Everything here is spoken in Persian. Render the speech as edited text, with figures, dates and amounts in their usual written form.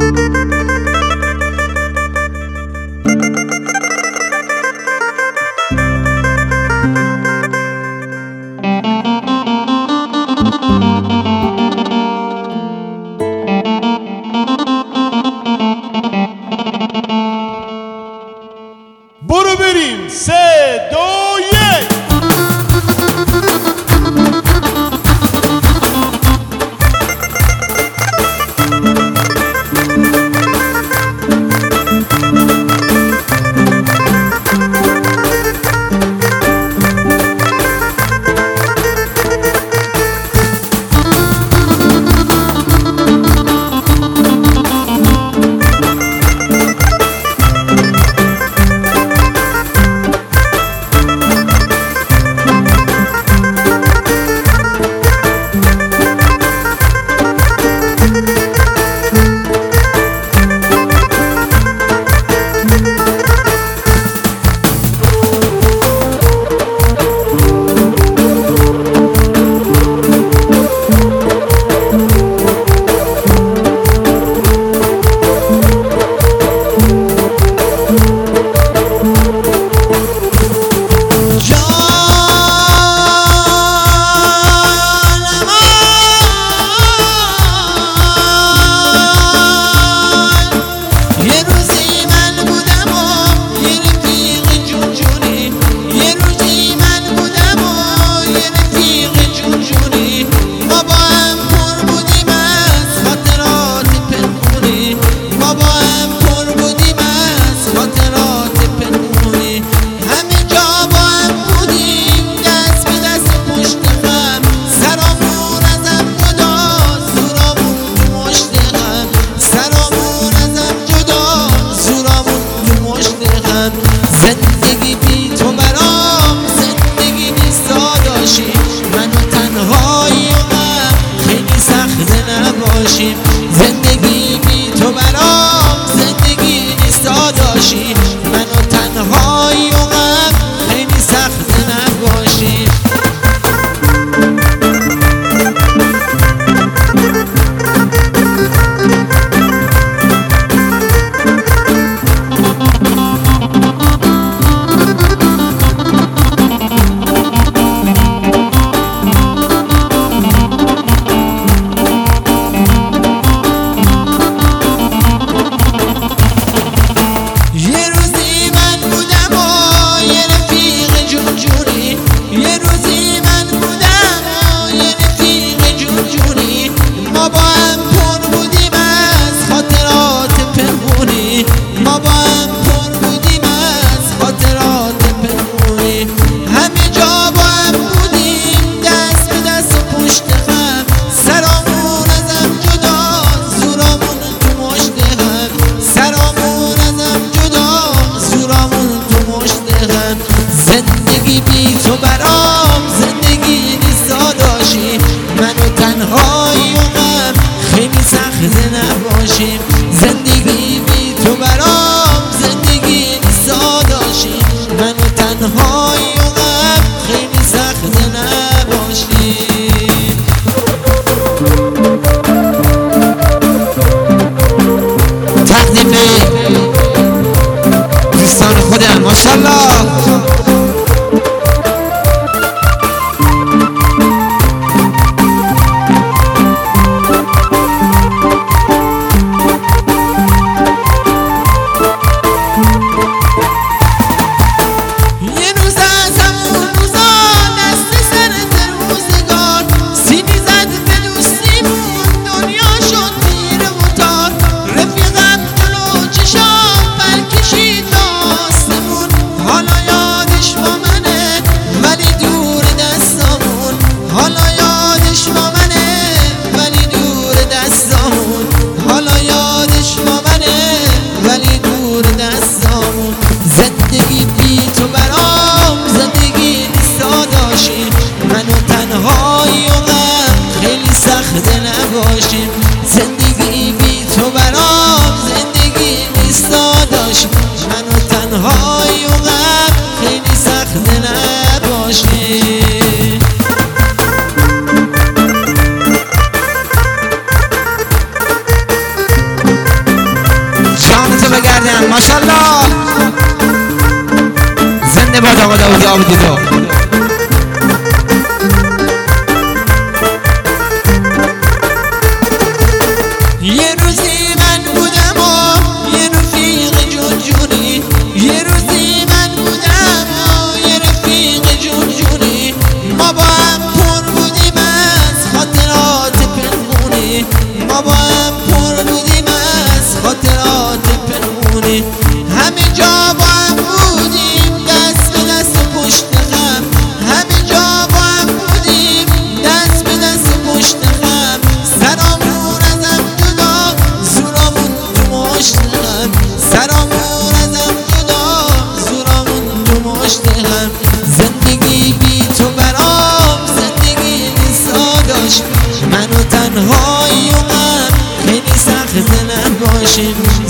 برو بریم 3 2 1 زندگی بی تو برام زندگی نیست داداشی، منو تنهایی و غم خیلی سخته نباشیم. زندگی بی تو برام زندگی نیست داداشی، منو تنهایی و غم خیلی سخته نباشیم. ماشاءالله. زنده باد آقا داوود آبادیدو. یه روزی من بودم و یه رفیق جونجونی، یه روزی من بودم و یه رفیق جونجونی، ما با هم پر بودیم از خاطرات پنهونی، ما با هم پر بودیم از خاطرات پنهونی، همه جا با هم بودیم دست به دست و پشت هم، همه جا با هم بودیم دست به دست و پشت هم، سرامون ازم جدا زورامون تو مشت هم، سرامون ازم جدا زورامون تو مشت هم. زندگی بی تو برام زندگی نیستا داشت، منو تنهایی و غم خیلی سخت نباشیم.